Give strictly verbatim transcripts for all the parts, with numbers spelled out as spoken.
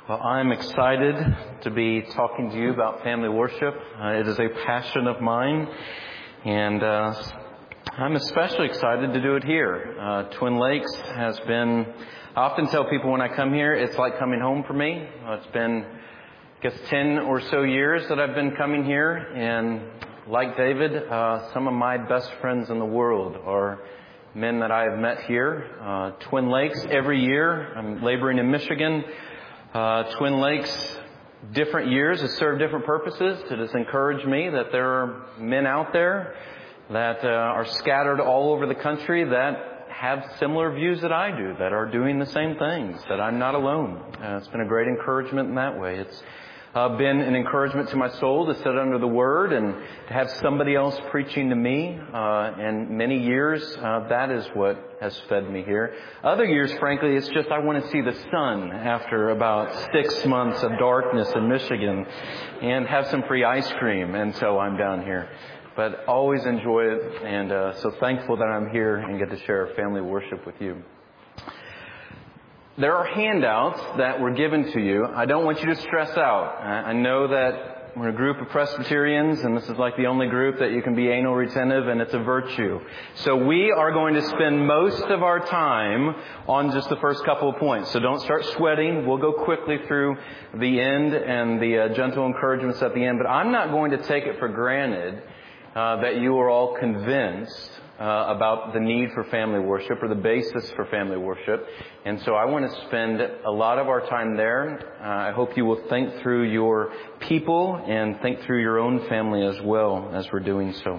Well, I'm excited to be talking to you about family worship. Uh, it is a passion of mine, and uh, I'm especially excited to do it here. Uh, Twin Lakes has been, I often tell people when I come here, it's like coming home for me. Uh, it's been, I guess, ten or so years that I've been coming here, and like David, uh, some of my best friends in the world are men that I have met here. Uh, Twin Lakes, every year, I'm laboring in Michigan. Uh, Twin Lakes, different years has served different purposes to just encourage me that there are men out there that uh, are scattered all over the country that have similar views that I do, that are doing the same things, that I'm not alone. Uh, it's been a great encouragement in that way. It's uh, been an encouragement to my soul to sit under the Word and to have somebody else preaching to me. Uh, and many years, uh, that is what has fed me here. Other years, frankly, it's just I want to see the sun after about six months of darkness in Michigan and have some free ice cream. And so I'm down here. But always enjoy it, and uh, so thankful that I'm here and get to share family worship with you. There are handouts that were given to you. I don't want you to stress out. I know that we're a group of Presbyterians, and this is like the only group that you can be anal retentive, and it's a virtue. So we are going to spend most of our time on just the first couple of points. So don't start sweating. We'll go quickly through the end and the uh, gentle encouragements at the end. But I'm not going to take it for granted Uh, that you are all convinced uh, about the need for family worship or the basis for family worship. And so I want to spend a lot of our time there. Uh, I hope you will think through your people and think through your own family as well as we're doing so.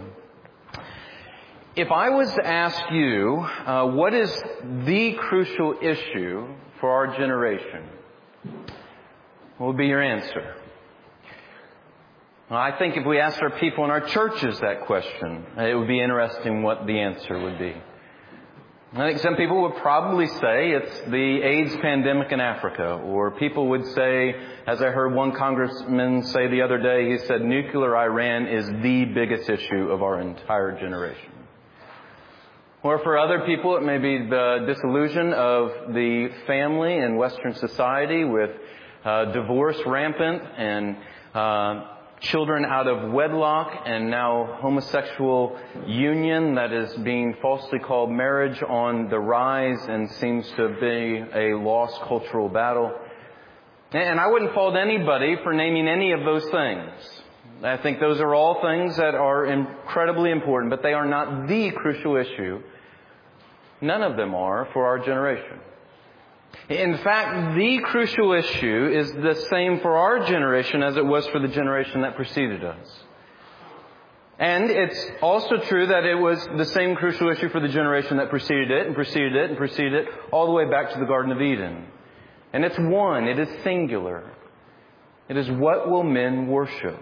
If I was to ask you, uh, what is the crucial issue for our generation? What would be your answer? I think if we asked our people in our churches that question, it would be interesting what the answer would be. I think some people would probably say it's the AIDS pandemic in Africa, or people would say, as I heard one congressman say the other day, he said nuclear Iran is the biggest issue of our entire generation. Or for other people, it may be the disillusion of the family in Western society with uh, divorce rampant and uh children out of wedlock, and now homosexual union that is being falsely called marriage on the rise and seems to be a lost cultural battle. And I wouldn't fault anybody for naming any of those things. I think those are all things that are incredibly important, but they are not the crucial issue. None of them are for our generation. In fact, the crucial issue is the same for our generation as it was for the generation that preceded us. And it's also true that it was the same crucial issue for the generation that preceded it and preceded it and preceded it all the way back to the Garden of Eden. And it's one. It is singular. It is, what will men worship?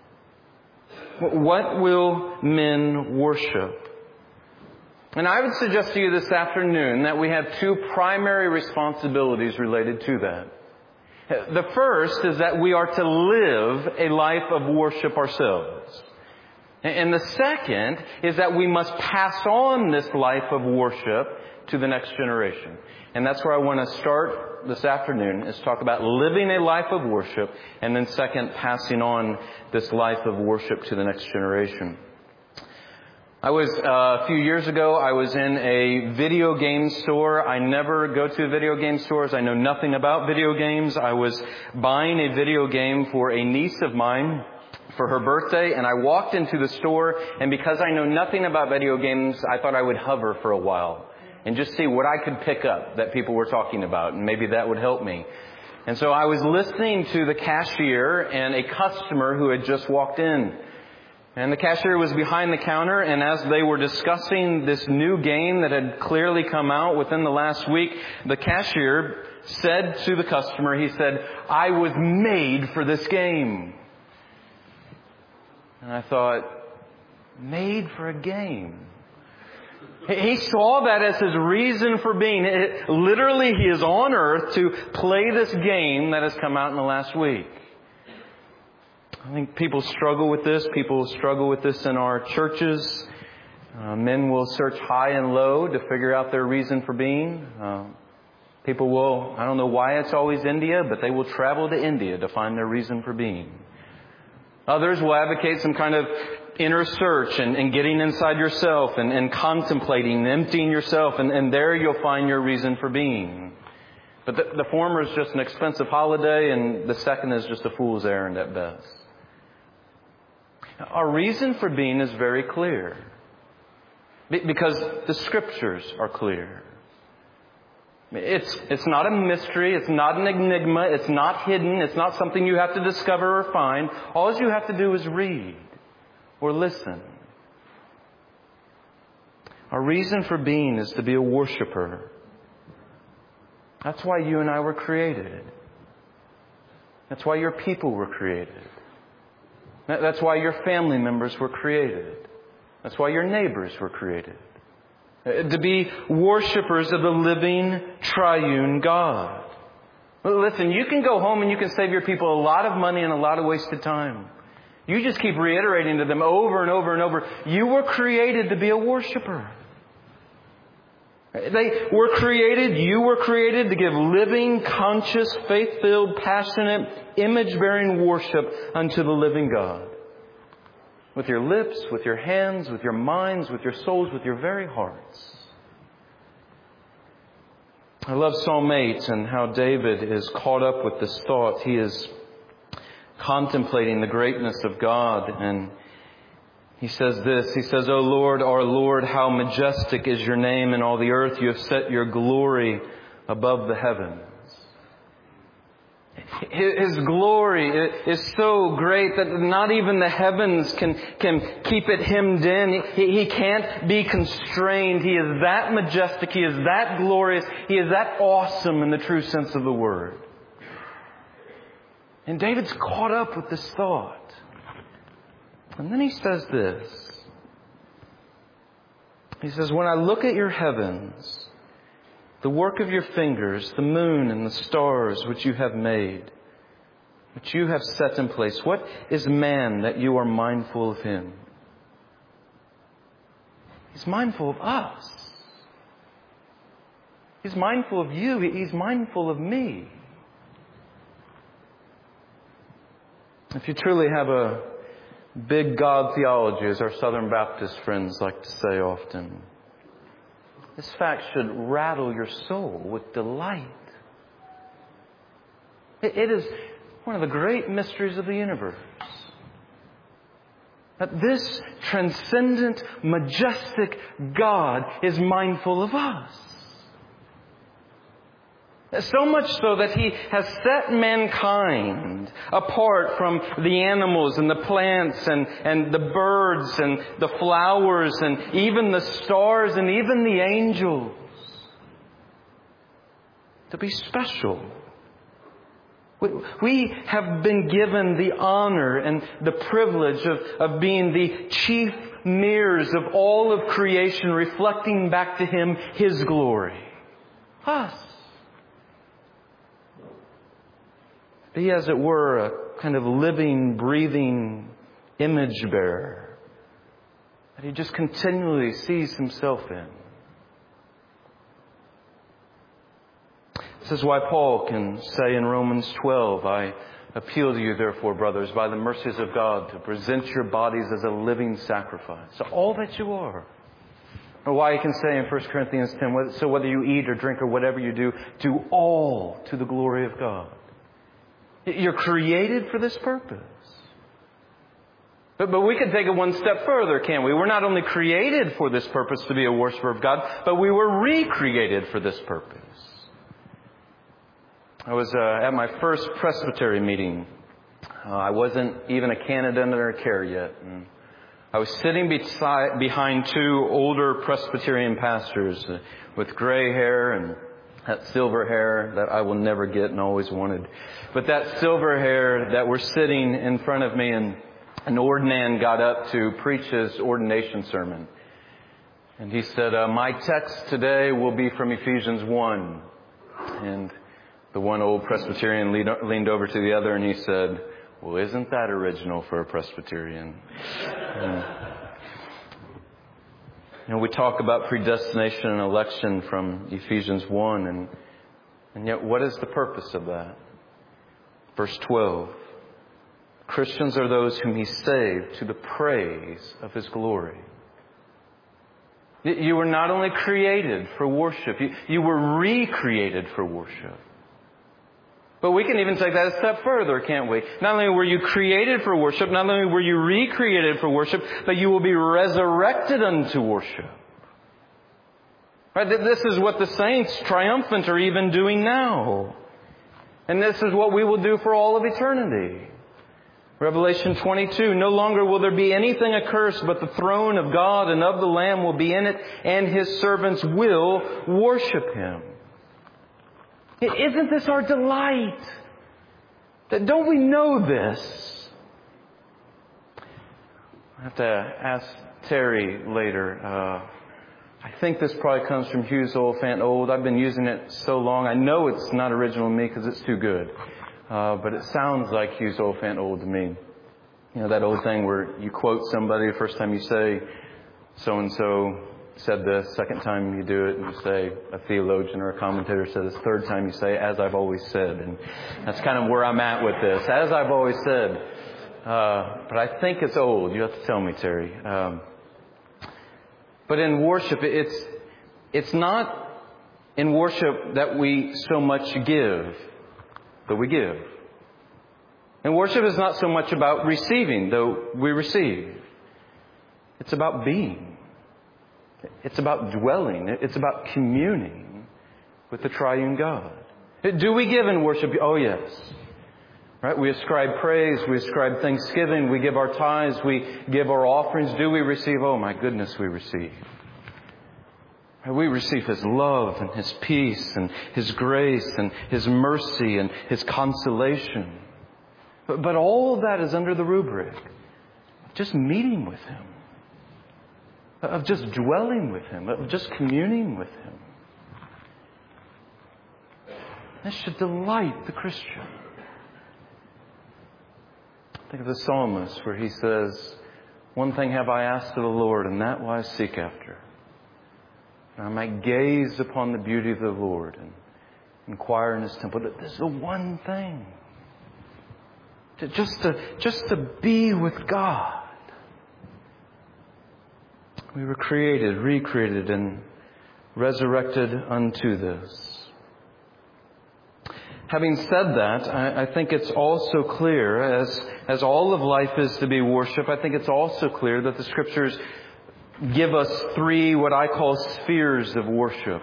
What will men worship? And I would suggest to you this afternoon that we have two primary responsibilities related to that. The first is that we are to live a life of worship ourselves. And the second is that we must pass on this life of worship to the next generation. And that's where I want to start this afternoon, is talk about living a life of worship, and then second, passing on this life of worship to the next generation. I was, uh, a few years ago, I was in a video game store. I never go to video game stores. I know nothing about video games. I was buying a video game for a niece of mine for her birthday, and I walked into the store, and because I know nothing about video games, I thought I would hover for a while and just see what I could pick up that people were talking about, and maybe that would help me. And so I was listening to the cashier and a customer who had just walked in. And the cashier was behind the counter, and as they were discussing this new game that had clearly come out within the last week, the cashier said to the customer, he said, "I was made for this game." And I thought, made for a game? He saw that as his reason for being. It, literally, he is on earth to play this game that has come out in the last week. I think people struggle with this. People struggle with this in our churches. Uh, men will search high and low to figure out their reason for being. Uh, People will, I don't know why it's always India, but they will travel to India to find their reason for being. Others will advocate some kind of inner search and, and getting inside yourself and, and contemplating, and emptying yourself, and, and there you'll find your reason for being. But the, the former is just an expensive holiday, and the second is just a fool's errand at best. Our reason for being is very clear, because the Scriptures are clear. It's, it's not a mystery. It's not an enigma. It's not hidden. It's not something you have to discover or find. All you have to do is read or listen. Our reason for being is to be a worshiper. That's why you and I were created. That's why your people were created. That's why your family members were created. That's why your neighbors were created. To be worshipers of the living, triune God. Listen, you can go home and you can save your people a lot of money and a lot of wasted time. You just keep reiterating to them over and over and over, you were created to be a worshiper. They were created, you were created to give living, conscious, faith-filled, passionate, image-bearing worship unto the living God. With your lips, with your hands, with your minds, with your souls, with your very hearts. I love Psalm eight and how David is caught up with this thought. He is contemplating the greatness of God, and he says this. He says, O Lord, our Lord, how majestic is your name in all the earth. You have set your glory above the heavens. His glory is so great that not even the heavens can, can keep it hemmed in. He, he can't be constrained. He is that majestic. He is that glorious. He is that awesome in the true sense of the word. And David's caught up with this thought. And then he says this. He says, when I look at your heavens, the work of your fingers, the moon and the stars which you have made, which you have set in place, what is man that you are mindful of him? He's mindful of us. He's mindful of you. He's mindful of me. If you truly have a big God theology, as our Southern Baptist friends like to say often, this fact should rattle your soul with delight. It is one of the great mysteries of the universe. That this transcendent, majestic God is mindful of us. So much so that He has set mankind apart from the animals and the plants and, and the birds and the flowers and even the stars and even the angels to be special. We, we have been given the honor and the privilege of, of being the chief mirrors of all of creation, reflecting back to Him His glory. Us. Be, as it were, a kind of living, breathing image bearer that He just continually sees Himself in. This is why Paul can say in Romans twelve, I appeal to you, therefore, brothers, by the mercies of God, to present your bodies as a living sacrifice. So all that you are. Or why he can say in First Corinthians ten, so whether you eat or drink or whatever you do, do all to the glory of God. You're created for this purpose. But, but we can take it one step further, can't we? We're not only created for this purpose to be a worshiper of God, but we were recreated for this purpose. I was uh, at my first presbytery meeting. Uh, I wasn't even a candidate under care yet. And I was sitting beside, behind two older Presbyterian pastors uh, with gray hair and that silver hair that I will never get and always wanted. But that silver hair that were sitting in front of me, and an ordinand got up to preach his ordination sermon. And he said, uh, my text today will be from Ephesians one. And the one old Presbyterian leaned, leaned over to the other and he said, well, isn't that original for a Presbyterian? And, you know, we talk about predestination and election from Ephesians one, and And yet, what is the purpose of that? Verse twelve. Christians are those whom He saved to the praise of His glory. You were not only created for worship, you, you were recreated for worship. But we can even take that a step further, can't we? Not only were you created for worship, not only were you recreated for worship, but you will be resurrected unto worship. Right? This is what the saints, triumphant, are even doing now. And this is what we will do for all of eternity. Revelation twenty-two, no longer will there be anything accursed, but the throne of God and of the Lamb will be in it, and His servants will worship Him. Isn't this our delight? Don't we know this? I have to ask Terry later. Uh, I think this probably comes from Hughes Oliphant Old. I've been using it so long. I know it's not original to me because it's too good. Uh, but it sounds like Hughes Oliphant Old to me. You know, that old thing where you quote somebody, the first time you say, so-and-so said this, second time you do it, and you say, a theologian or a commentator said this, third time you say, as I've always said. And that's kind of where I'm at with this. As I've always said. Uh, but I think it's old. You have to tell me, Terry. Um, but in worship, it's, it's not in worship that we so much give, but we give. And worship is not so much about receiving, though we receive. It's about being. It's about dwelling. It's about communing with the triune God. Do we give in worship? Oh, yes. Right? We ascribe praise. We ascribe thanksgiving. We give our tithes. We give our offerings. Do we receive? Oh, my goodness, we receive. We receive His love and His peace and His grace and His mercy and His consolation. But, but all of that is under the rubric of just meeting with Him, of just dwelling with Him, of just communing with Him. This should delight the Christian. Think of the psalmist where he says, one thing have I asked of the Lord, and that will I seek after. And I might gaze upon the beauty of the Lord and inquire in His temple. This is the one thing. To just to just to be with God. We were created, recreated, and resurrected unto this. Having said that, I, I think it's also clear, as as all of life is to be worship, I think it's also clear that the Scriptures give us three what I call spheres of worship.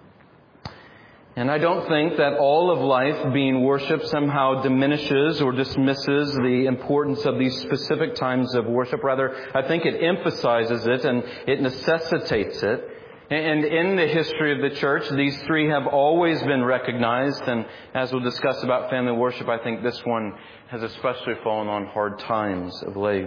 And I don't think that all of life being worship somehow diminishes or dismisses the importance of these specific times of worship. Rather, I think it emphasizes it and it necessitates it. And in the history of the church, these three have always been recognized. And as we'll discuss about family worship, I think this one has especially fallen on hard times of late.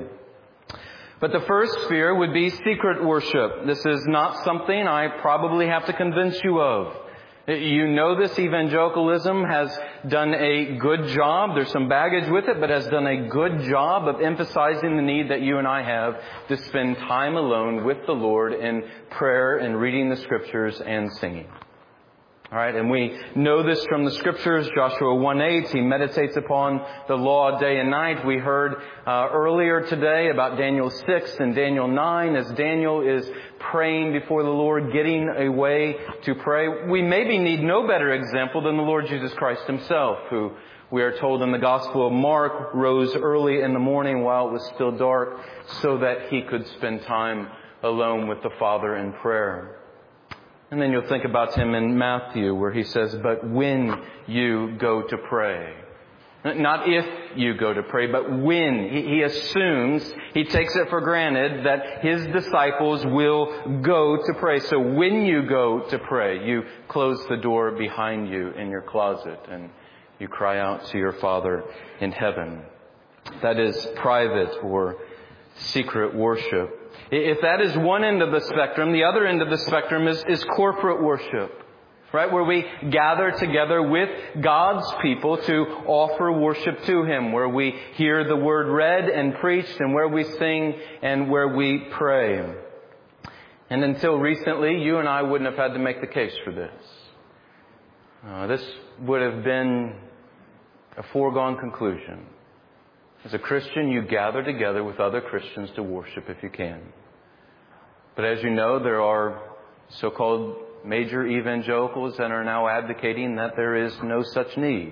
But the first sphere would be secret worship. This is not something I probably have to convince you of. You know this evangelicalism has done a good job. There's some baggage with it, but has done a good job of emphasizing the need that you and I have to spend time alone with the Lord in prayer and reading the Scriptures and singing. All right, and we know this from the Scriptures. Joshua one eight, he meditates upon the law day and night. We heard uh, earlier today about Daniel six and Daniel nine as Daniel is praying before the Lord, getting a way to pray. We maybe need no better example than the Lord Jesus Christ Himself, who we are told in the Gospel of Mark rose early in the morning while it was still dark so that He could spend time alone with the Father in prayer. And then you'll think about Him in Matthew where He says, but when you go to pray. Not if you go to pray, but when. He, he assumes, He takes it for granted that His disciples will go to pray. So when you go to pray, you close the door behind you in your closet and you cry out to your Father in heaven. That is private or secret worship. If that is one end of the spectrum, the other end of the spectrum is, is corporate worship, right? Where we gather together with God's people to offer worship to Him, where we hear the Word read and preached, and where we sing and where we pray. And until recently, you and I wouldn't have had to make the case for this. Uh, this would have been a foregone conclusion. As a Christian, you gather together with other Christians to worship if you can. But as you know, there are so-called major evangelicals that are now advocating that there is no such need.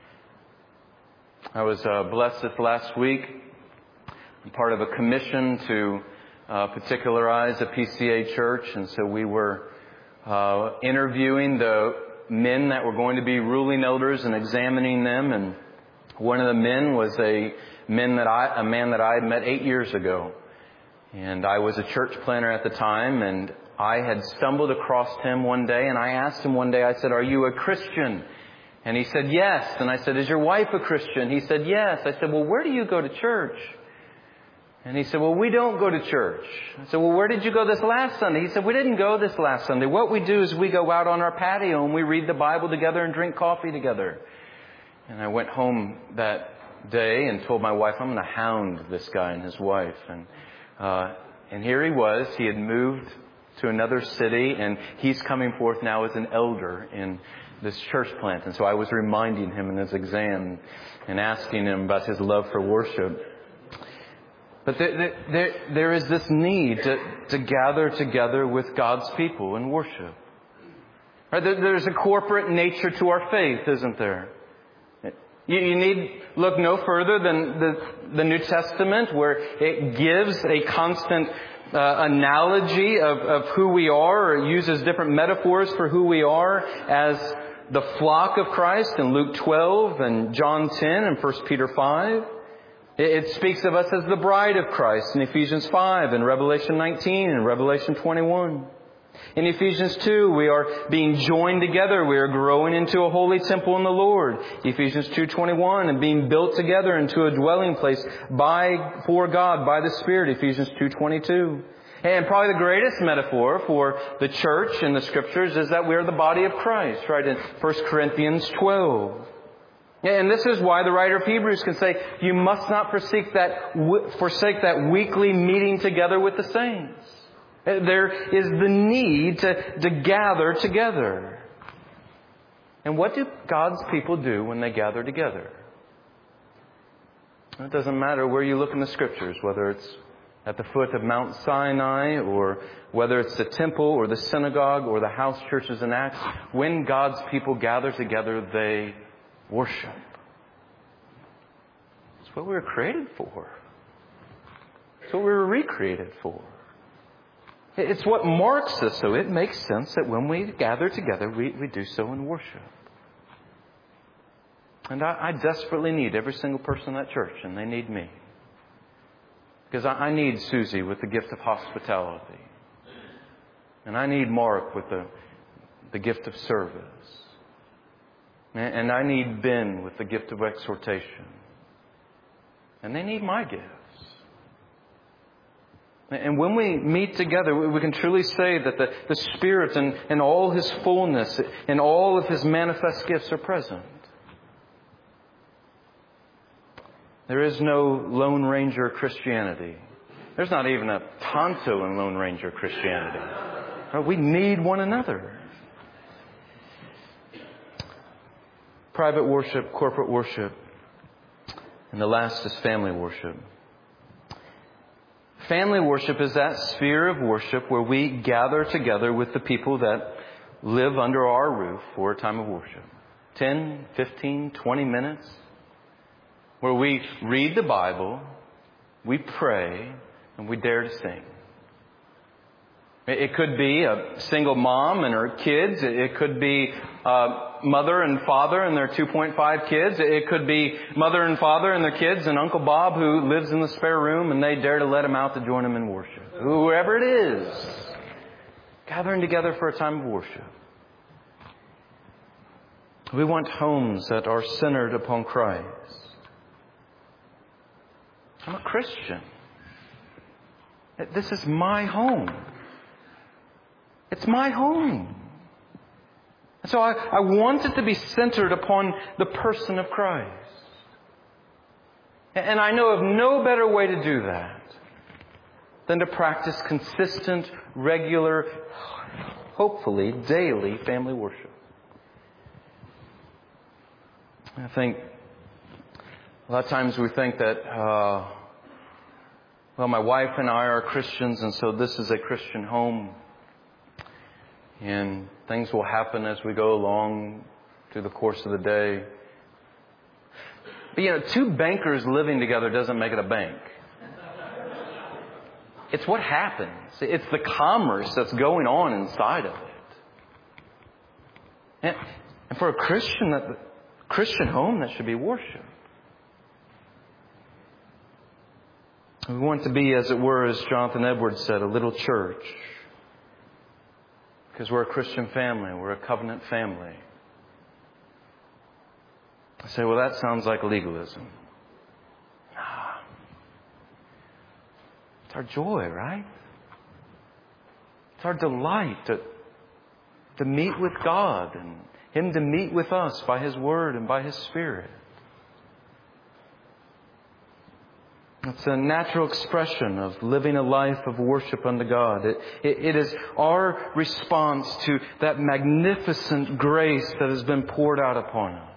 I was uh, blessed this last week, part of a commission to uh, particularize a P C A church, and so we were uh, interviewing the men that were going to be ruling elders and examining them. And one of the men was a man that I, a man that I had met eight years ago. And I was a church planner at the time, and I had stumbled across him one day, and I asked him one day, I said, "Are you a Christian?" And he said, "Yes." And I said, "Is your wife a Christian?" He said, "Yes." I said, "Well, where do you go to church?" And he said, "Well, we don't go to church." I said, "Well, where did you go this last Sunday?" He said, "We didn't go this last Sunday. What we do is we go out on our patio and we read the Bible together and drink coffee together." And I went home that day and told my wife, I'm going to hound this guy and his wife. And uh, and here he was. He had moved to another city, and he's coming forth now as an elder in this church plant. And so I was reminding him in his exam and asking him about his love for worship. But there, there, there is this need to, to gather together with God's people in worship. Right? There's a corporate nature to our faith, isn't there? You, you need look no further than the, the New Testament, where it gives a constant uh, analogy of, of who we are, or it uses different metaphors for who we are as the flock of Christ in Luke twelve and John ten and First Peter five. It speaks of us as the bride of Christ in Ephesians five and Revelation nineteen and Revelation twenty-one. In Ephesians two, we are being joined together. We are growing into a holy temple in the Lord. Ephesians two twenty-one, and being built together into a dwelling place by for God by the Spirit. Ephesians two twenty-two. And probably the greatest metaphor for the church in the Scriptures is that we are the body of Christ, right? In First Corinthians twelve. And this is why the writer of Hebrews can say, you must not forsake that, forsake that weekly meeting together with the saints. There is the need to, to gather together. And what do God's people do when they gather together? It doesn't matter where you look in the Scriptures, whether it's at the foot of Mount Sinai, or whether it's the temple or the synagogue or the house churches in Acts. When God's people gather together, they worship. It's what we were created for. It's what we were recreated for. It's what marks us, so it makes sense that when we gather together, we, we do so in worship. And I, I desperately need every single person in that church, and they need me. Because I, I need Susie with the gift of hospitality. And I need Mark with the, the gift of service. And I need Ben with the gift of exhortation. And they need my gifts. And when we meet together, we can truly say that the, the Spirit and, and all His fullness and all of His manifest gifts are present. There is no Lone Ranger Christianity. There's not even a Tonto in Lone Ranger Christianity. We need one another. Private worship, corporate worship, and the last is family worship. Family worship is that sphere of worship where we gather together with the people that live under our roof for a time of worship. ten, fifteen, twenty minutes. Where we read the Bible, we pray, and we dare to sing. It could be a single mom and her kids. It could be uh, mother and father and their two point five kids. It could be mother and father and their kids and Uncle Bob who lives in the spare room and they dare to let him out to join them in worship. Whoever it is, gathering together for a time of worship. We want homes that are centered upon Christ. I'm a Christian. This is my home. It's my home. So I, I want it to be centered upon the person of Christ. And I know of no better way to do that than to practice consistent, regular, hopefully daily family worship. I think a lot of times we think that, uh, well, my wife and I are Christians, and so this is a Christian home. And things will happen as we go along through the course of the day. But, you know, two bankers living together doesn't make it a bank. It's what happens. It's the commerce that's going on inside of it. And for a Christian, that Christian home, that should be worship. We want to be, as it were, as Jonathan Edwards said, a little church. Because we're a Christian family. We're a covenant family. I say, well, that sounds like legalism. Nah. It's our joy, right? It's our delight to, to meet with God and Him to meet with us by His Word and by His Spirit. It's a natural expression of living a life of worship unto God. It, it, it is our response to that magnificent grace that has been poured out upon us.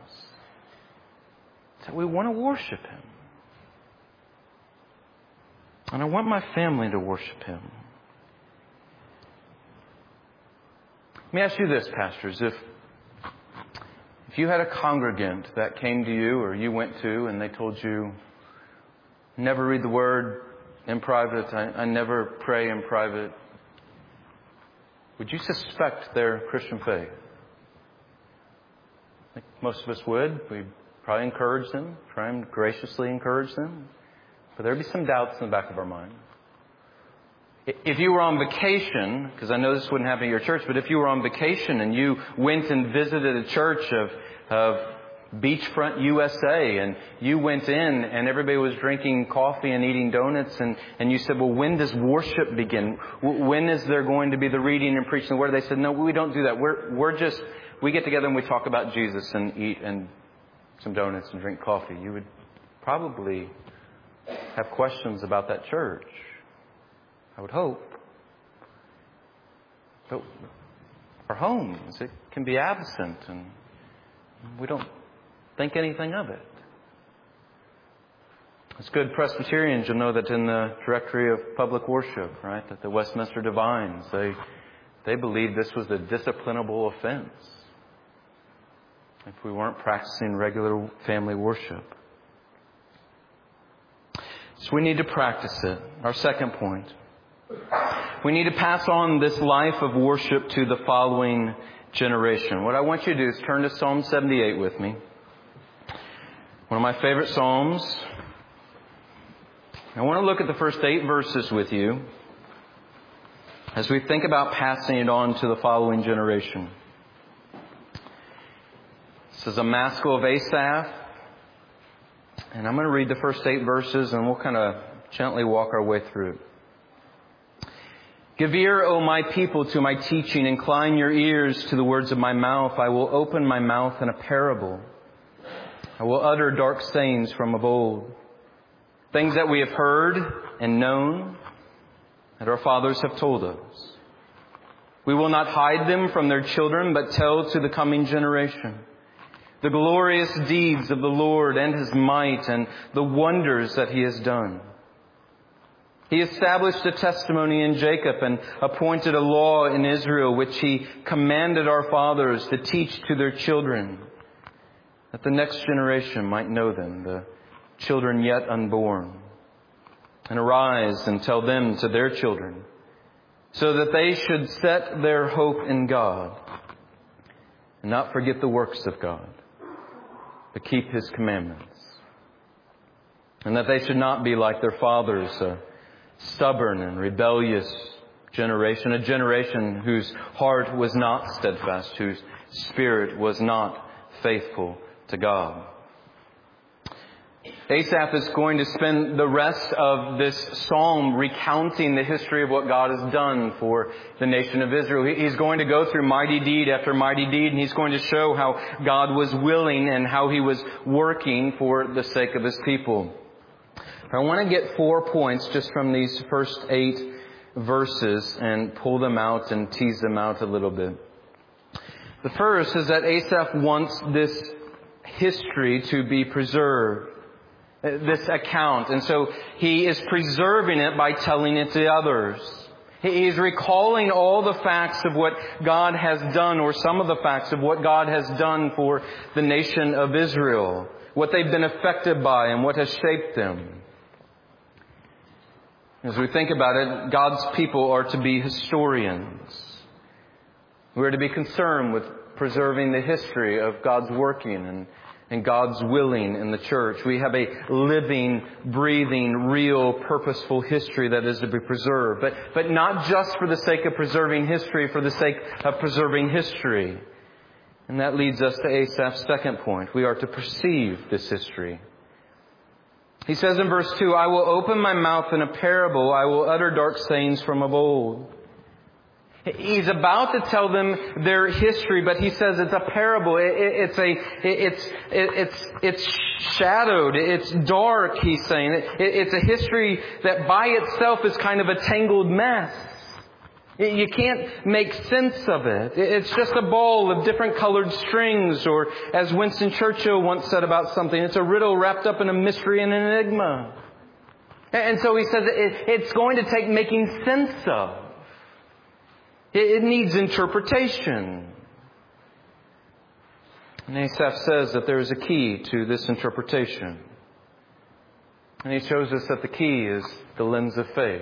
So we want to worship Him. And I want my family to worship Him. Let me ask you this, pastors. If, if you had a congregant that came to you or you went to and they told you, never read the Word in private, I, I never pray in private, would you suspect their Christian faith? I think most of us would. We'd probably encourage them, try and graciously encourage them. But there'd be some doubts in the back of our mind. If you were on vacation, because I know this wouldn't happen at your church, but if you were on vacation and you went and visited a church of, of Beachfront U S A and you went in and everybody was drinking coffee and eating donuts and, and you said, well, when does worship begin? When is there going to be the reading and preaching the Word? They said, no, we don't do that. We're, we're just, we get together and we talk about Jesus and eat and some donuts and drink coffee. You would probably have questions about that church. I would hope. But our homes, it can be absent and we don't think anything of it. As good Presbyterians, you'll know that in the Directory of Public Worship, right, that the Westminster Divines, they they believed this was a disciplinable offense if we weren't practicing regular family worship. So we need to practice it. Our second point. We need to pass on this life of worship to the following generation. What I want you to do is turn to Psalm seventy-eight with me. One of my favorite Psalms. I want to look at the first eight verses with you as we think about passing it on to the following generation. This is a Maskil of Asaph. And I'm going to read the first eight verses and we'll kind of gently walk our way through it. Give ear, O my people, to my teaching. Incline your ears to the words of my mouth. I will open my mouth in a parable. I will utter dark sayings from of old. Things that we have heard and known, that our fathers have told us. We will not hide them from their children, but tell to the coming generation the glorious deeds of the Lord and His might and the wonders that He has done. He established a testimony in Jacob and appointed a law in Israel, which He commanded our fathers to teach to their children, that the next generation might know them, the children yet unborn, and arise and tell them to their children, so that they should set their hope in God and not forget the works of God, but keep His commandments, and that they should not be like their fathers, a stubborn and rebellious generation, a generation whose heart was not steadfast, whose spirit was not faithful to God. Asaph is going to spend the rest of this psalm recounting the history of what God has done for the nation of Israel. He's going to go through mighty deed after mighty deed, and he's going to show how God was willing and how He was working for the sake of His people. I want to get four points just from these first eight verses and pull them out and tease them out a little bit. The first is that Asaph wants this history to be preserved, this account. And so he is preserving it by telling it to others. He is recalling all the facts of what God has done, or some of the facts of what God has done for the nation of Israel, what they've been affected by and what has shaped them. As we think about it, God's people are to be historians. We are to be concerned with preserving the history of God's working and, and God's willing in the church. We have a living, breathing, real, purposeful history that is to be preserved. But, but not just for the sake of preserving history, for the sake of preserving history. And that leads us to Asaph's second point. We are to perceive this history. He says in verse two, I will open my mouth in a parable. I will utter dark sayings from of old. He's about to tell them their history, but he says it's a parable. It, it, it's a, it, it's, it, it's, it's shadowed. It's dark, he's saying. It, it, it's a history that by itself is kind of a tangled mess. You can't make sense of it. It's just a ball of different colored strings, or as Winston Churchill once said about something, it's a riddle wrapped up in a mystery and an enigma. And so he says it's going to take making sense of. It needs interpretation. And Asaph says that there is a key to this interpretation. And he shows us that the key is the lens of faith.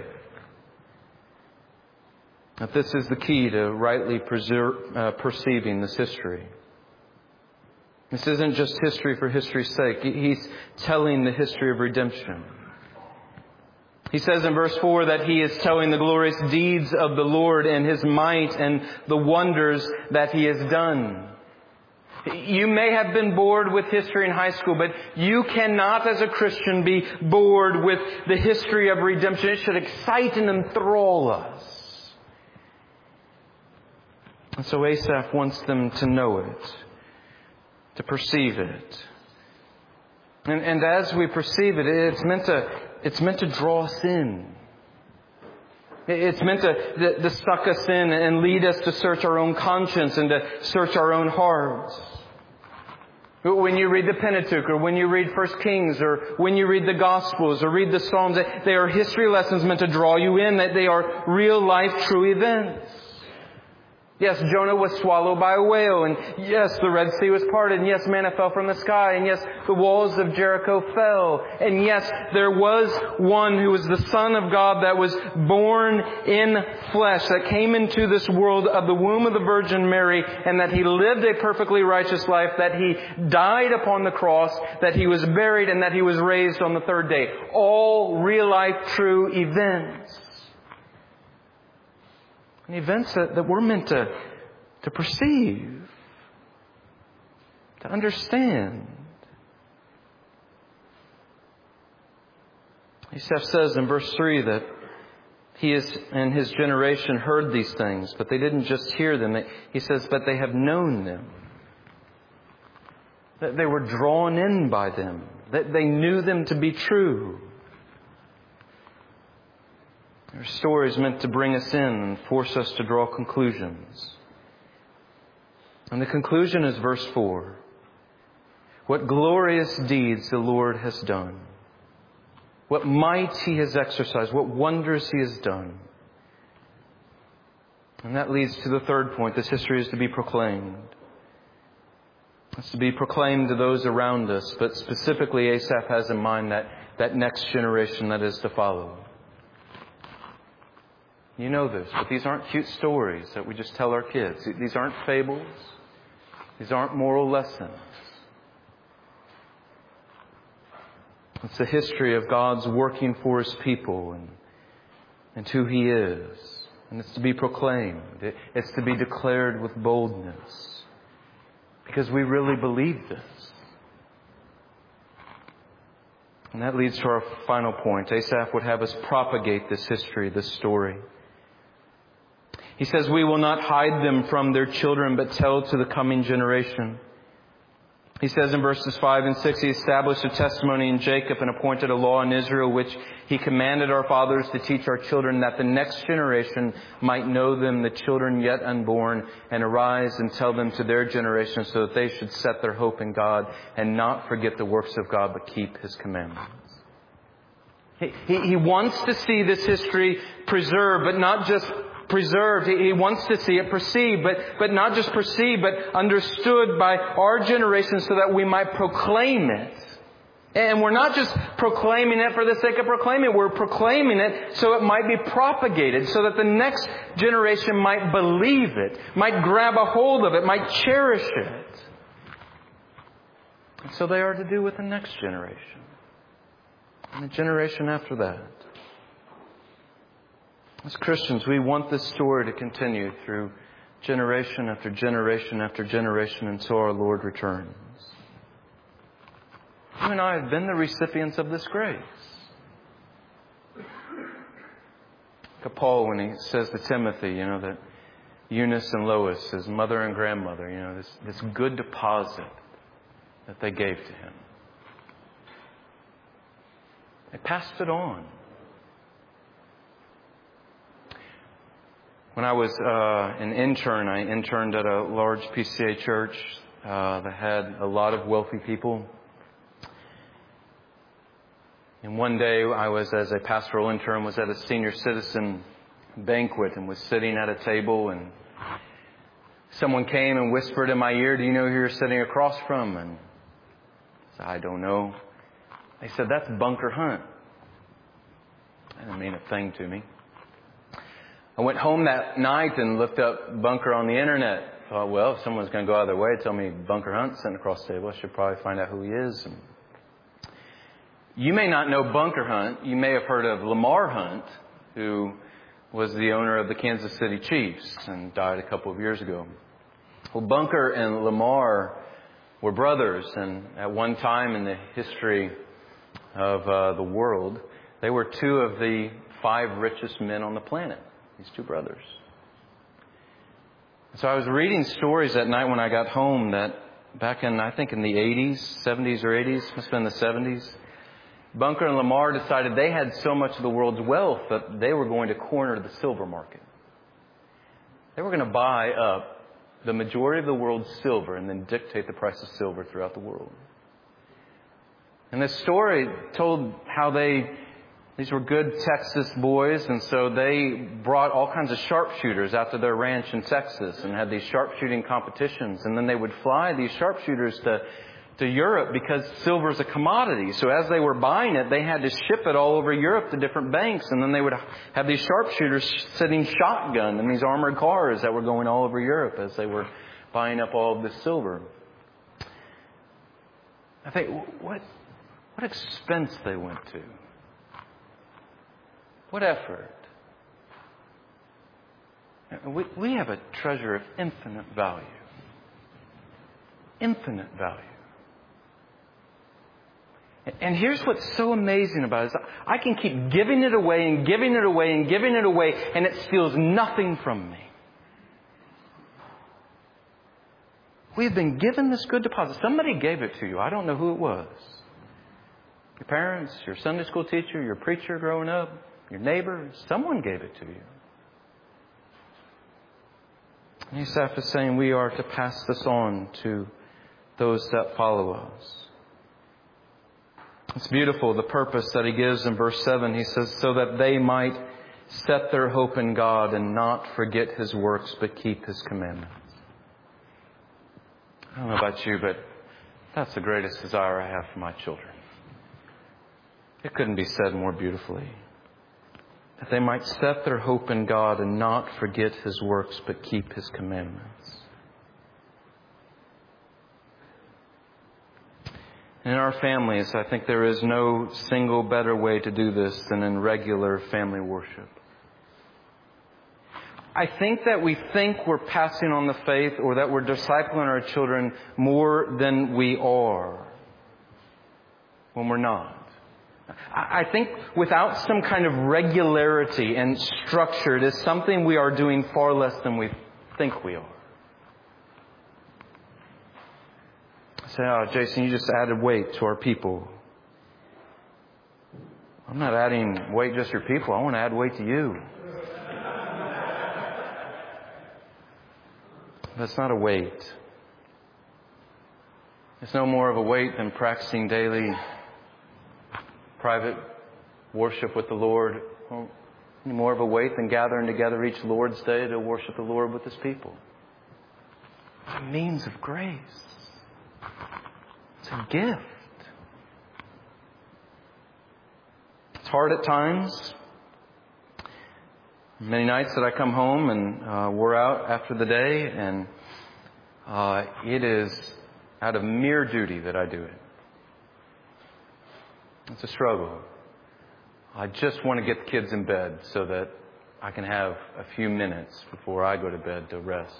That this is the key to rightly preserve, uh, perceiving this history. This isn't just history for history's sake. He's telling the history of redemption. He says in verse four that he is telling the glorious deeds of the Lord and His might and the wonders that He has done. You may have been bored with history in high school, but you cannot as a Christian be bored with the history of redemption. It should excite and enthrall us. And so Asaph wants them to know it, to perceive it. And, and as we perceive it, it's meant to, it's meant to draw us in. It's meant to, to, to suck us in and lead us to search our own conscience and to search our own hearts. When you read the Pentateuch, or when you read First Kings, or when you read the Gospels, or read the Psalms, they are history lessons meant to draw you in, that they are real life, true events. Yes, Jonah was swallowed by a whale. And yes, the Red Sea was parted. And yes, manna fell from the sky. And yes, the walls of Jericho fell. And yes, there was one who was the Son of God that was born in flesh, that came into this world of the womb of the Virgin Mary, and that He lived a perfectly righteous life, that He died upon the cross, that He was buried, and that He was raised on the third day. All real life, true events. And events that, that we're meant to, to perceive, to understand. Asaph says in verse three that he is, and his generation heard these things, but they didn't just hear them. He says, but they have known them. That they were drawn in by them. That they knew them to be true. Their story is meant to bring us in and force us to draw conclusions. And the conclusion is verse four. What glorious deeds the Lord has done. What might He has exercised. What wonders He has done. And that leads to the third point. This history is to be proclaimed. It's to be proclaimed to those around us. But specifically, Asaph has in mind that, that next generation that is to follow. You know this, but these aren't cute stories that we just tell our kids. These aren't fables. These aren't moral lessons. It's a history of God's working for His people and, and who He is. And it's to be proclaimed. It, it's to be declared with boldness. Because we really believe this. And that leads to our final point. Asaph would have us propagate this history, this story. He says, we will not hide them from their children, but tell to the coming generation. He says in verses five and six, He established a testimony in Jacob and appointed a law in Israel, which He commanded our fathers to teach our children, that the next generation might know them, the children yet unborn, and arise and tell them to their generation, so that they should set their hope in God and not forget the works of God, but keep His commandments. He, he, he wants to see this history preserved, but not just preserved. He wants to see it perceived, but, but not just perceived, but understood by our generation so that we might proclaim it. And we're not just proclaiming it for the sake of proclaiming it. We're proclaiming it so it might be propagated, so that the next generation might believe it, might grab a hold of it, might cherish it. And so they are to do with the next generation and the generation after that. As Christians, we want this story to continue through generation after generation after generation until our Lord returns. You and I have been the recipients of this grace. Like Paul, when he says to Timothy, you know, that Eunice and Lois, his mother and grandmother, you know, this, this good deposit that they gave to him. They passed it on. When I was uh, an intern, I interned at a large P C A church uh, that had a lot of wealthy people. And one day I was, as a pastoral intern, was at a senior citizen banquet and was sitting at a table, and someone came and whispered in my ear, "Do you know who you're sitting across from?" And I said, "I don't know." They said, "That's Bunker Hunt." That didn't mean a thing to me. I went home that night and looked up Bunker on the internet. Thought, well, if someone's going to go out of their way to tell me Bunker Hunt's sitting across the table, I should probably find out who he is. And you may not know Bunker Hunt. You may have heard of Lamar Hunt, who was the owner of the Kansas City Chiefs and died a couple of years ago. Well, Bunker and Lamar were brothers, and at one time in the history of uh, the world, they were two of the five richest men on the planet. These two brothers. So I was reading stories that night when I got home that back in, I think in the eighties, seventies or eighties, must have been the seventies, Bunker and Lamar decided they had so much of the world's wealth that they were going to corner the silver market. They were going to buy up the majority of the world's silver and then dictate the price of silver throughout the world. And this story told how they These were good Texas boys, and so they brought all kinds of sharpshooters out to their ranch in Texas and had these sharpshooting competitions. And then they would fly these sharpshooters to, to Europe because silver is a commodity. So as they were buying it, they had to ship it all over Europe to different banks. And then they would have these sharpshooters sitting shotgun in these armored cars that were going all over Europe as they were buying up all of this silver. I think, what, what expense they went to. What effort? We, we have a treasure of infinite value. Infinite value. And here's what's so amazing about it is I can keep giving it away and giving it away and giving it away, and it steals nothing from me. We've been given this good deposit. Somebody gave it to you. I don't know who it was. Your parents, your Sunday school teacher, your preacher growing up, your neighbor, someone gave it to you. And Yusuf is saying we are to pass this on to those that follow us. It's beautiful, the purpose that he gives in verse seven. He says, so that they might set their hope in God and not forget His works, but keep His commandments. I don't know about you, but that's the greatest desire I have for my children. It couldn't be said more beautifully. That they might set their hope in God and not forget His works, but keep His commandments. In our families, I think there is no single better way to do this than in regular family worship. I think that we think we're passing on the faith or that we're discipling our children more than we are when we're not. I think without some kind of regularity and structure, it is something we are doing far less than we think we are. say, oh, Jason, you just added weight to our people. I'm not adding weight just to your people. I want to add weight to you. That's not a weight. It's no more of a weight than practicing daily private worship with the Lord. Well, any more of a weight than gathering together each Lord's Day to worship the Lord with His people. It's a means of grace. It's a gift. It's hard at times. Many nights that I come home and uh, we're out after the day, and uh, it is out of mere duty that I do it. It's a struggle. I just want to get the kids in bed so that I can have a few minutes before I go to bed to rest.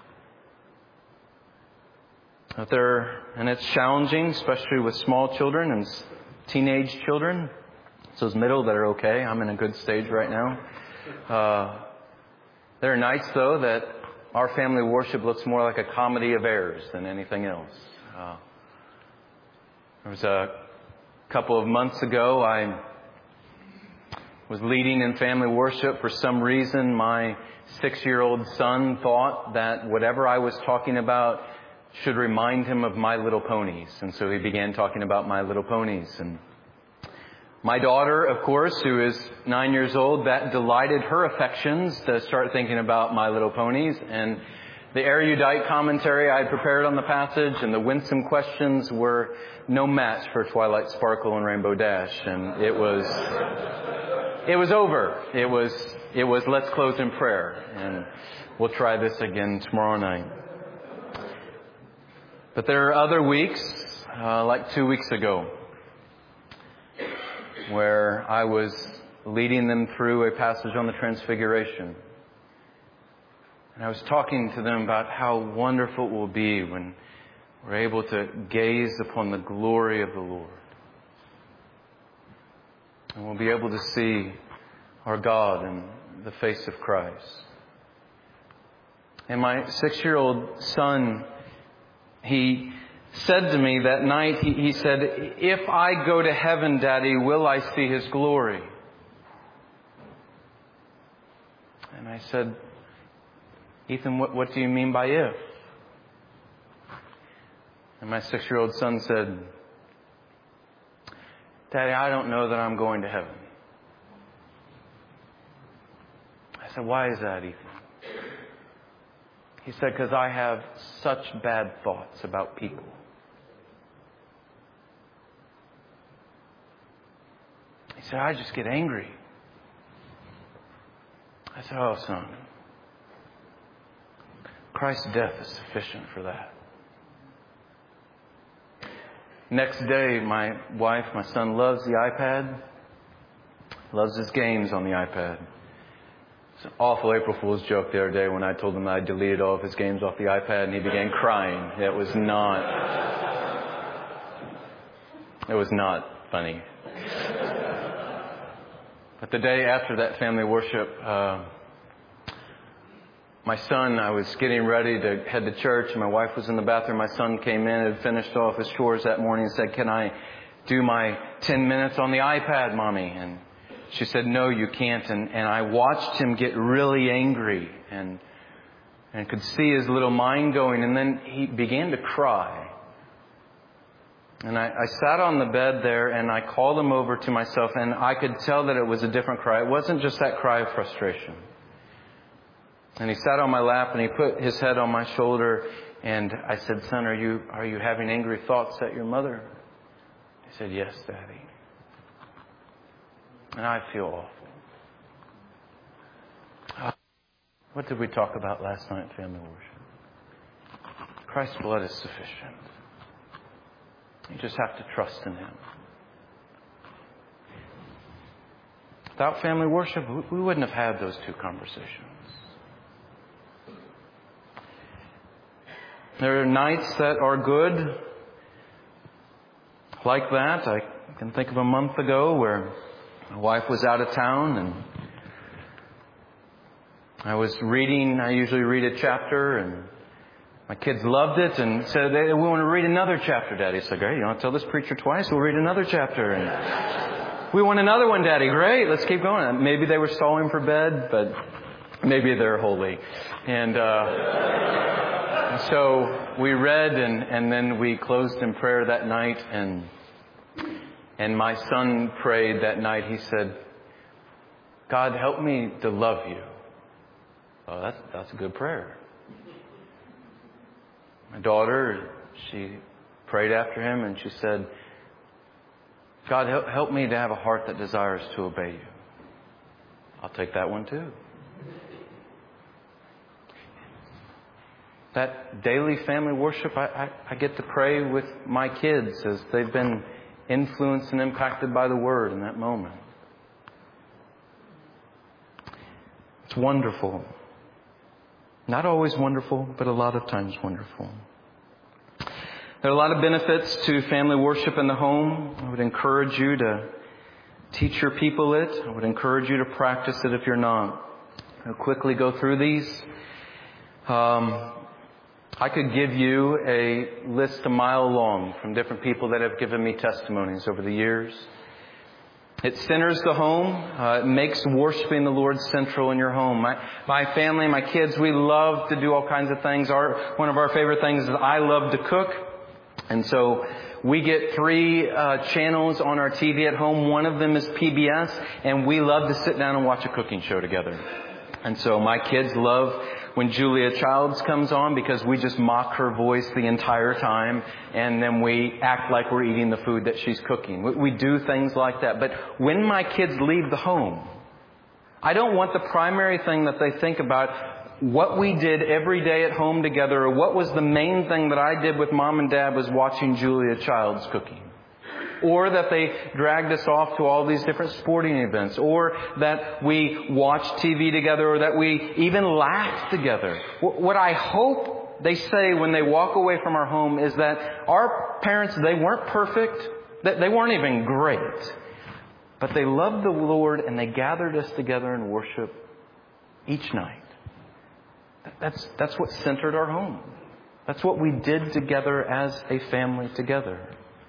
But there, and it's challenging, especially with small children and teenage children. It's those middle that are okay. I'm in a good stage right now. Uh, there are nights, though, that our family worship looks more like a comedy of errors than anything else. Uh, there was a couple of months ago, I was leading in family worship. For some reason, my six-year-old son thought that whatever I was talking about should remind him of My Little Ponies. And so he began talking about My Little Ponies. And my daughter, of course, who is nine years old, that delighted her affections to start thinking about My Little Ponies. And the erudite commentary I had prepared on the passage and the winsome questions were no match for Twilight Sparkle and Rainbow Dash. And it was, it was over. It was, it was let's close in prayer. And we'll try this again tomorrow night. But there are other weeks, uh, like two weeks ago, where I was leading them through a passage on the Transfiguration. And I was talking to them about how wonderful it will be when we're able to gaze upon the glory of the Lord. And we'll be able to see our God in the face of Christ. And my six-year-old son, he said to me that night, he, he said, if I go to heaven, Daddy, will I see His glory? And I said, Ethan, what, what do you mean by if? And my six-year-old son said, Daddy, I don't know that I'm going to heaven. I said, why is that, Ethan? He said, because I have such bad thoughts about people. He said, I just get angry. I said, oh, son, Christ's death is sufficient for that. Next day, my wife, my son loves the iPad, loves his games on the iPad. It's an awful April Fool's joke the other day when I told him I deleted all of his games off the iPad and he began crying. It was not, it was not funny. But the day after that family worship, uh, my son, I was getting ready to head to church and my wife was in the bathroom. My son came in and had finished off his chores that morning and said, can I do my ten minutes on the iPad, Mommy? And she said, no, you can't. And, and I watched him get really angry and, and could see his little mind going. And then he began to cry. And I, I sat on the bed there and I called him over to myself and I could tell that it was a different cry. It wasn't just that cry of frustration. And he sat on my lap and he put his head on my shoulder and I said, son, are you, are you having angry thoughts at your mother? He said, yes, Daddy. And I feel awful. Uh, what did we talk about last night in family worship? Christ's blood is sufficient. You just have to trust in Him. Without family worship, we wouldn't have had those two conversations. There are nights that are good like that. I can think of a month ago where my wife was out of town and I was reading, I usually read a chapter and My kids loved it and said, we want to read another chapter, Daddy. I said, great, you want to tell this preacher twice? We'll read another chapter. And we want another one, Daddy. Great, let's keep going. Maybe they were stalling for bed, but maybe they're holy. And uh, so we read and, and then we closed in prayer that night. And and my son prayed that night. He said, God, help me to love you. Oh, that's, that's a good prayer. My daughter, she prayed after him and she said, God, help, help me to have a heart that desires to obey you. I'll take that one too. That daily family worship, I, I, I get to pray with my kids as they've been influenced and impacted by the Word in that moment. It's wonderful. Not always wonderful, but a lot of times wonderful. There are a lot of benefits to family worship in the home. I would encourage you to teach your people it. I would encourage you to practice it if you're not. I'll quickly go through these. Um, I could give you a list a mile long from different people that have given me testimonies over the years. It centers the home. Uh, it makes worshiping the Lord central in your home. My, my family, my kids, we love to do all kinds of things. Our, one of our favorite things is I love to cook. And so we get three uh, channels on our T V at home. One of them is P B S. And we love to sit down and watch a cooking show together. And so my kids love when Julia Childs comes on because we just mock her voice the entire time and then we act like we're eating the food that she's cooking. We, we do things like that. But when my kids leave the home, I don't want the primary thing that they think about what we did every day at home together or what was the main thing that I did with Mom and Dad was watching Julia Childs cooking. Or that they dragged us off to all these different sporting events. Or that we watched T V together. Or that we even laughed together. What I hope they say when they walk away from our home is that our parents, they weren't perfect. They weren't even great. But they loved the Lord and they gathered us together in worship each night. That's, that's what centered our home. That's what we did together as a family together.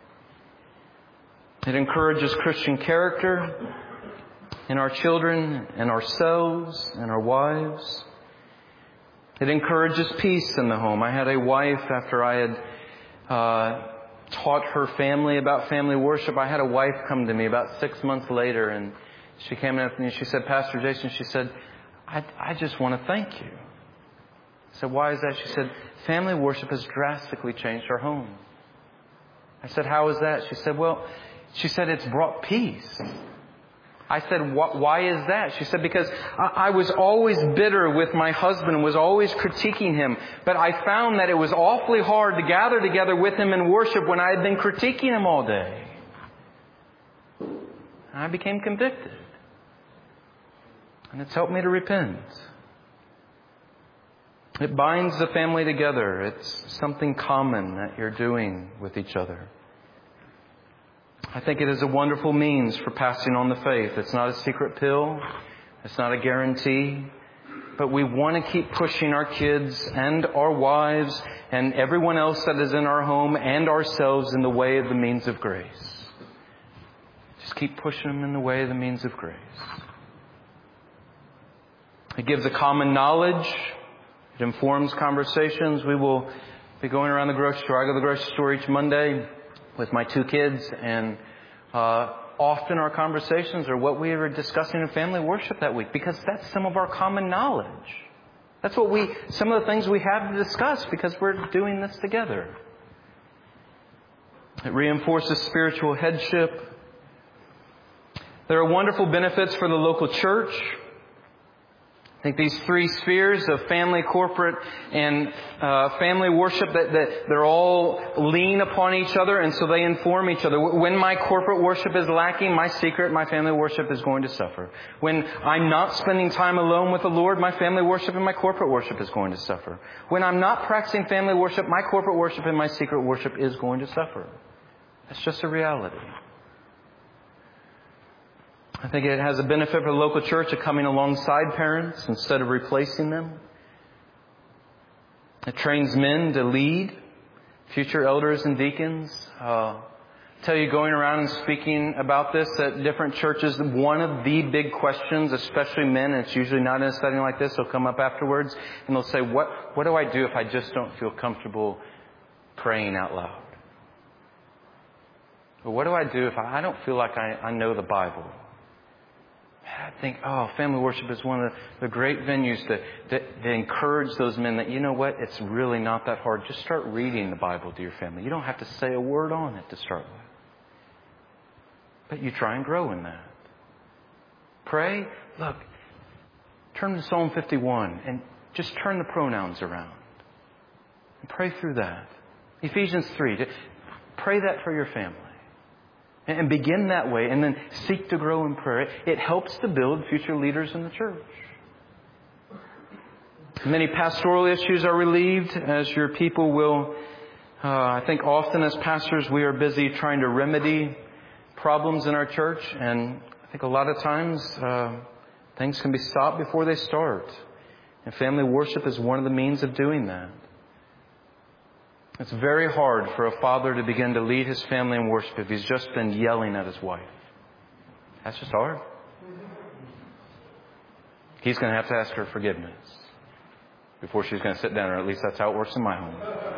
It encourages Christian character in our children and ourselves and our wives. It encourages peace in the home. I had a wife after I had uh, taught her family about family worship. I had a wife come to me about six months later and she came up to me and she said, Pastor Jason, she said, I, I just want to thank you. I said, why is that? She said, family worship has drastically changed our home. I said, how is that? She said, well, She said, it's brought peace. I said, why is that? She said, because I was always bitter with my husband, was always critiquing him. But I found that it was awfully hard to gather together with him in worship when I had been critiquing him all day. And I became convicted. And it's helped me to repent. It binds the family together. It's something common that you're doing with each other. I think it is a wonderful means for passing on the faith. It's not a secret pill. It's not a guarantee. But we want to keep pushing our kids and our wives and everyone else that is in our home and ourselves in the way of the means of grace. Just keep pushing them in the way of the means of grace. It gives a common knowledge. It informs conversations. We will be going around the grocery store. I go to the grocery store each Monday with my two kids, and uh, often our conversations are what we were discussing in family worship that week, because that's some of our common knowledge. That's what we, some of the things we have to discuss because we're doing this together. It reinforces spiritual headship. There are wonderful benefits for the local church. I think these three spheres of family, corporate, and uh, family worship, that, that they're all lean upon each other, and so they inform each other. When my corporate worship is lacking, my secret, my family worship is going to suffer. When I'm not spending time alone with the Lord, my family worship and my corporate worship is going to suffer. When I'm not practicing family worship, my corporate worship and my secret worship is going to suffer. That's just a reality. I think it has a benefit for the local church of coming alongside parents instead of replacing them. It trains men to lead, future elders and deacons. Uh, tell you, going around and speaking about this at different churches, one of the big questions, especially men, and it's usually not in a setting like this, they'll come up afterwards and they'll say, what, what do I do if I just don't feel comfortable praying out loud? Or what do I do if I, I don't feel like I, I know the Bible? I think, oh, family worship is one of the, the great venues to, to, to encourage those men that, you know what, it's really not that hard. Just start reading the Bible to your family. You don't have to say a word on it to start with. But you try and grow in that. Pray. Look, turn to Psalm fifty-one and just turn the pronouns around. And pray through that. Ephesians three. Pray that for your family. And begin that way, and then seek to grow in prayer. It helps to build future leaders in the church. Many pastoral issues are relieved as your people will. Uh, I think often as pastors we are busy trying to remedy problems in our church, and I think a lot of times uh, things can be stopped before they start. And family worship is one of the means of doing that. It's very hard for a father to begin to lead his family in worship if he's just been yelling at his wife. That's just hard. He's going to have to ask her forgiveness before she's going to sit down, or at least that's how it works in my home.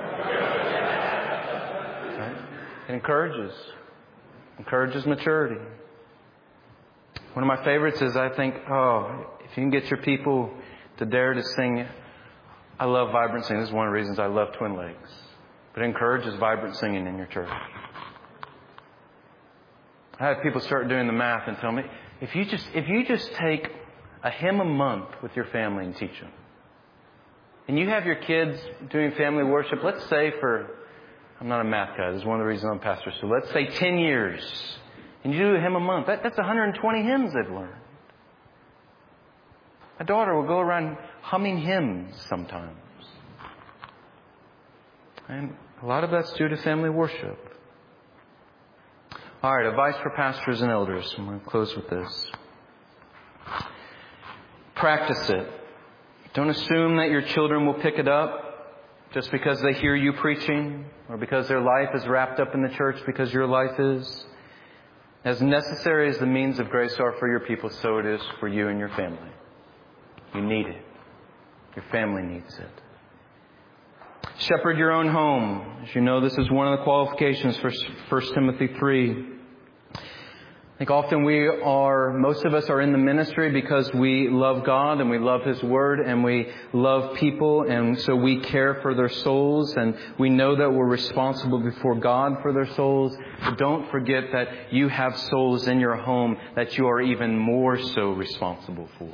Right? It encourages. Encourages maturity. One of my favorites is, I think, oh, if you can get your people to dare to sing. I love vibrant singing. This is one of the reasons I love Twin Lakes. But it encourages vibrant singing in your church. I have people start doing the math and tell me, if you just if you just take a hymn a month with your family and teach them, and you have your kids doing family worship, let's say for, I'm not a math guy, this is one of the reasons I'm pastor, so let's say ten years, and you do a hymn a month, that, that's one hundred twenty hymns they've learned. My daughter will go around humming hymns sometimes. And a lot of that's due to family worship. All right, advice for pastors and elders. I'm going to close with this. Practice it. Don't assume that your children will pick it up just because they hear you preaching or because their life is wrapped up in the church because your life is. As necessary as the means of grace are for your people, so it is for you and your family. You need it. Your family needs it. Shepherd your own home. As you know, this is one of the qualifications for First Timothy three. I think often we are, most of us are in the ministry because we love God and we love His Word and we love people, and so we care for their souls and we know that we're responsible before God for their souls. But don't forget that you have souls in your home that you are even more so responsible for.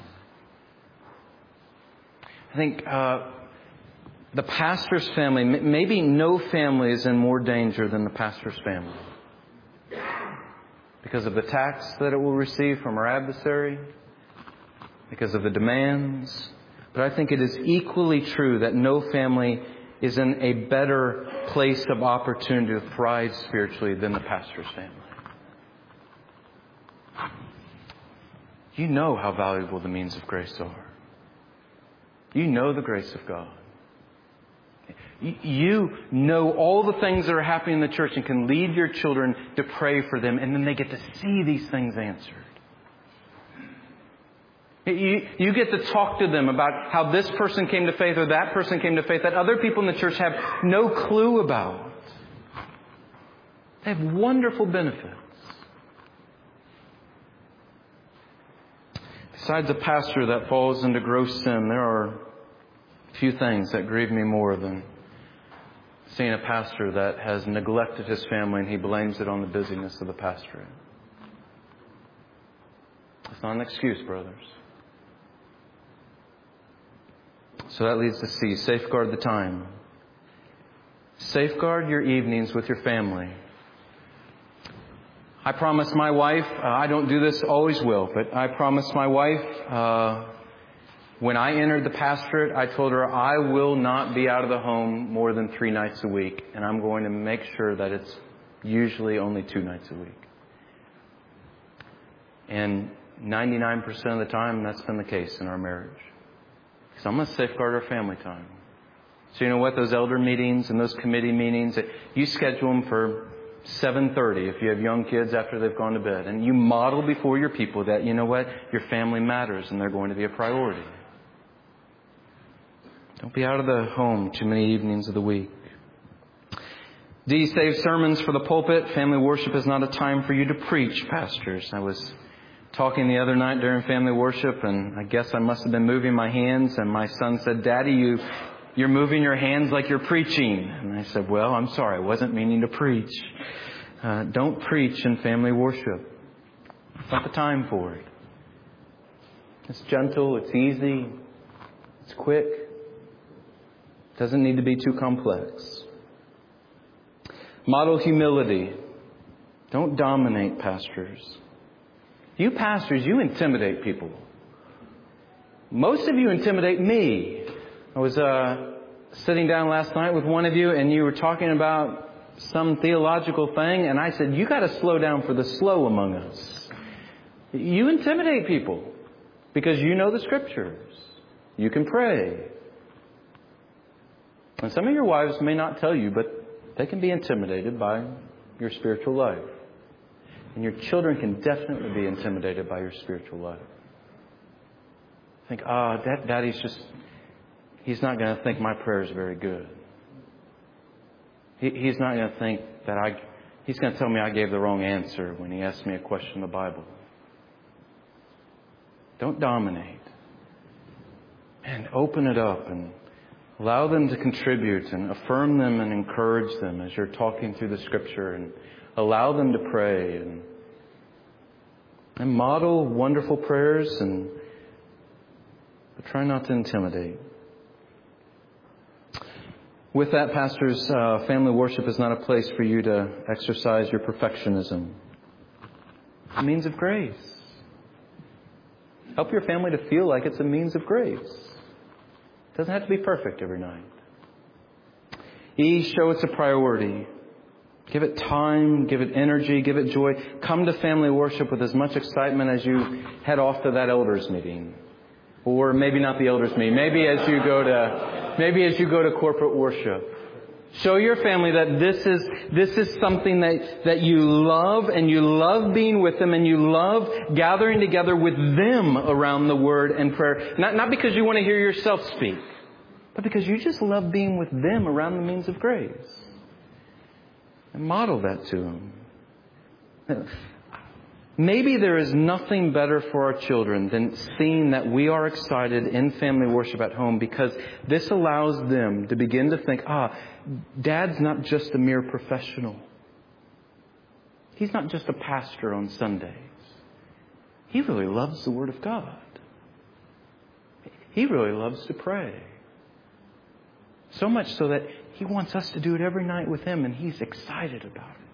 I think uh, the pastor's family, maybe no family is in more danger than the pastor's family. Because of the attacks that it will receive from our adversary, because of the demands. But I think it is equally true that no family is in a better place of opportunity to thrive spiritually than the pastor's family. You know how valuable the means of grace are. You know the grace of God. You know all the things that are happening in the church and can lead your children to pray for them, and then they get to see these things answered. You, you get to talk to them about how this person came to faith or that person came to faith that other people in the church have no clue about. They have wonderful benefits. Besides a pastor that falls into gross sin, there are few things that grieve me more than seeing a pastor that has neglected his family and he blames it on the busyness of the pastorate. It's not an excuse, brothers. So that leads to C, safeguard the time. Safeguard your evenings with your family. I promised my wife, uh, I don't do this, always will, but I promised my wife, uh, when I entered the pastorate, I told her I will not be out of the home more than three nights a week. And I'm going to make sure that it's usually only two nights a week. And ninety-nine percent of the time, that's been the case in our marriage. So I'm going to safeguard our family time. So you know what? Those elder meetings and those committee meetings, you schedule them for seven thirty if you have young kids after they've gone to bed. And you model before your people that, you know what? Your family matters and they're going to be a priority. Don't be out of the home too many evenings of the week. D, save sermons for the pulpit. Family worship is not a time for you to preach, pastors. I was talking the other night during family worship, and I guess I must have been moving my hands, and my son said, Daddy, you, you're moving your hands like you're preaching. And I said, well, I'm sorry, I wasn't meaning to preach. Uh, don't preach in family worship. It's not the time for it. It's gentle, it's easy, it's quick. It doesn't need to be too complex. Model humility. Don't dominate, pastors. You pastors, you intimidate people. Most of you intimidate me. I was uh, sitting down last night with one of you and you were talking about some theological thing, and I said, you got to slow down for the slow among us. You intimidate people because you know the Scriptures. You can pray. And some of your wives may not tell you, but they can be intimidated by your spiritual life. And your children can definitely be intimidated by your spiritual life. Think, ah, oh, that daddy's just, he's not going to think my prayer is very good. He, he's not going to think that I, he's going to tell me I gave the wrong answer when he asked me a question in the Bible. Don't dominate. And open it up and allow them to contribute and affirm them and encourage them as you're talking through the Scripture, and allow them to pray and, and model wonderful prayers, and but try not to intimidate. With that, pastors, uh, family worship is not a place for you to exercise your perfectionism. It's a means of grace. Help your family to feel like it's a means of grace. It doesn't have to be perfect every night. E, show it's a priority. Give it time, give it energy, give it joy. Come to family worship with as much excitement as you head off to that elders meeting. Or maybe not the elders meeting. Maybe as you go to, maybe as you go to corporate worship. Show your family that this is, this is something that, that you love, and you love being with them, and you love gathering together with them around the Word and prayer. Not, not because you want to hear yourself speak, but because you just love being with them around the means of grace. And model that to them. Maybe there is nothing better for our children than seeing that we are excited in family worship at home, because this allows them to begin to think, ah, Dad's not just a mere professional. He's not just a pastor on Sundays. He really loves the Word of God. He really loves to pray. So much so that he wants us to do it every night with him, and he's excited about it.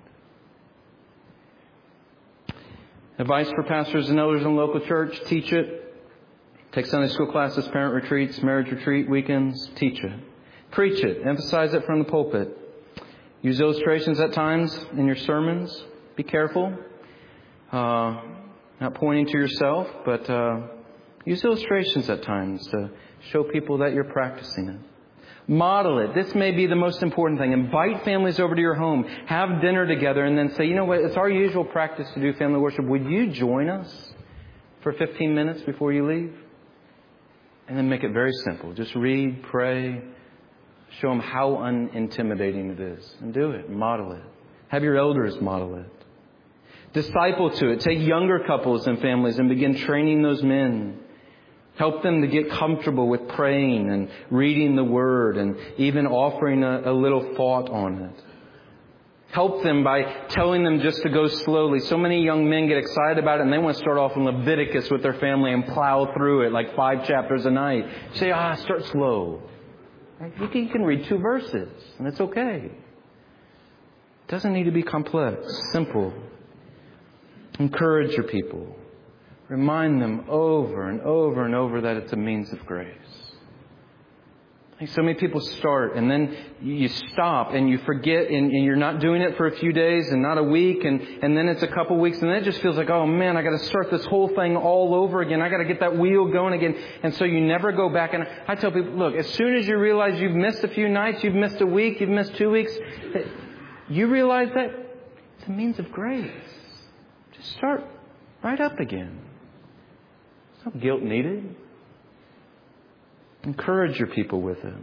Advice for pastors and elders in local church: teach it. Take Sunday school classes, parent retreats, marriage retreat, weekends. Teach it. Preach it. Emphasize it from the pulpit. Use illustrations at times in your sermons. Be careful. Uh, not pointing to yourself, but uh, use illustrations at times to show people that you're practicing it. Model it. This may be the most important thing. Invite families over to your home. Have dinner together, and then say, you know what, it's our usual practice to do family worship. Would you join us for fifteen minutes before you leave? And then make it very simple. Just read, pray, show them how unintimidating it is. And do it. Model it. Have your elders model it. Disciple to it. Take younger couples and families and begin training those men. Help them to get comfortable with praying and reading the Word and even offering a, a little thought on it. Help them by telling them just to go slowly. So many young men get excited about it and they want to start off in Leviticus with their family and plow through it like five chapters a night. Say, ah, start slow. You can, you can read two verses and it's okay. It doesn't need to be complex. Simple. Encourage your people. Remind them over and over and over that it's a means of grace. Like so many people start and then you stop and you forget and, and you're not doing it for a few days and not a week and, and then it's a couple weeks and then it just feels like, oh man, I got to start this whole thing all over again. I got to get that wheel going again. And so you never go back. And I tell people, look, as soon as you realize you've missed a few nights, you've missed a week, you've missed two weeks, you realize that it's a means of grace. Just start right up again. There's no guilt needed. Encourage your people with it.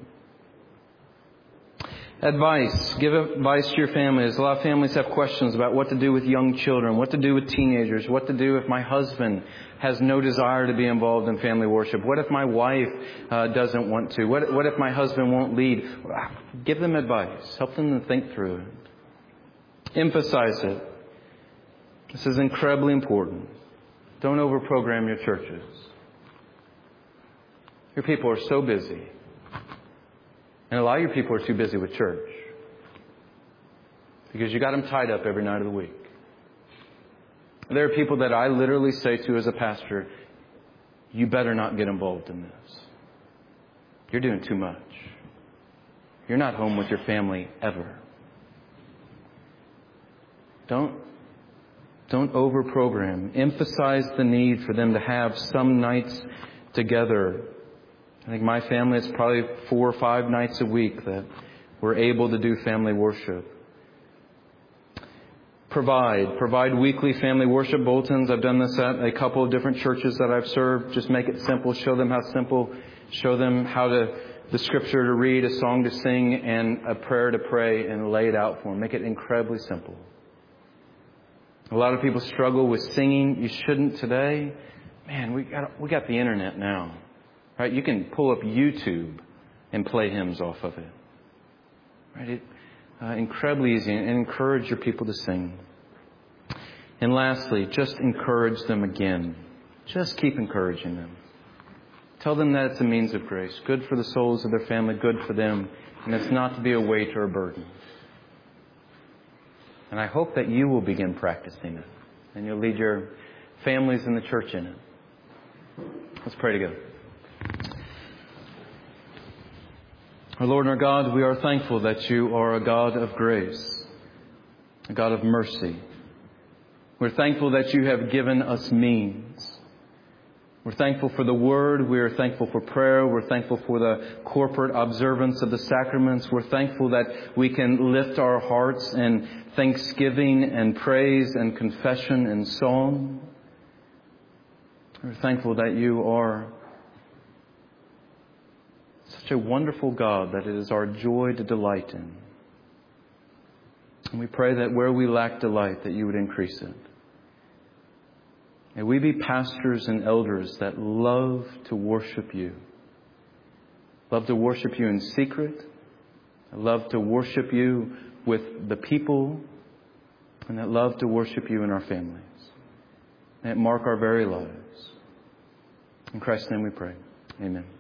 Advice. Give advice to your families. A lot of families have questions about what to do with young children, what to do with teenagers, what to do if my husband has no desire to be involved in family worship. What if my wife uh, doesn't want to? What, what if my husband won't lead? Give them advice. Help them to think through it. Emphasize it. This is incredibly important. Don't overprogram your churches. Your people are so busy. And a lot of your people are too busy with church. Because you got them tied up every night of the week. There are people that I literally say to as a pastor, you better not get involved in this. You're doing too much. You're not home with your family ever. Don't, don't overprogram. Emphasize the need for them to have some nights together. I think my family, it's probably four or five nights a week that we're able to do family worship. Provide. Provide weekly family worship bulletins. I've done this at a couple of different churches that I've served. Just make it simple. Show them how simple. Show them how to, the scripture to read, a song to sing, and a prayer to pray, and lay it out for them. Make it incredibly simple. A lot of people struggle with singing. You shouldn't today. Man, we got, we got the internet now. Right? You can pull up YouTube and play hymns off of it. Right? It, uh, incredibly easy, and encourage your people to sing. And lastly, just encourage them again. Just keep encouraging them. Tell them that it's a means of grace. Good for the souls of their family, good for them. And it's not to be a weight or a burden. And I hope that you will begin practicing it. And you'll lead your families in the church in it. Let's pray together. Our Lord and our God, we are thankful that you are a God of grace, a God of mercy. We're thankful that you have given us means. We're thankful for the Word. We are thankful for prayer. We're thankful for the corporate observance of the sacraments. We're thankful that we can lift our hearts in thanksgiving and praise and confession and song. We're thankful that you are such a wonderful God that it is our joy to delight in. And we pray that where we lack delight, that you would increase it. May we be pastors and elders that love to worship you. Love to worship you in secret. Love to worship you with the people. And that love to worship you in our families. May it mark our very lives. In Christ's name we pray. Amen.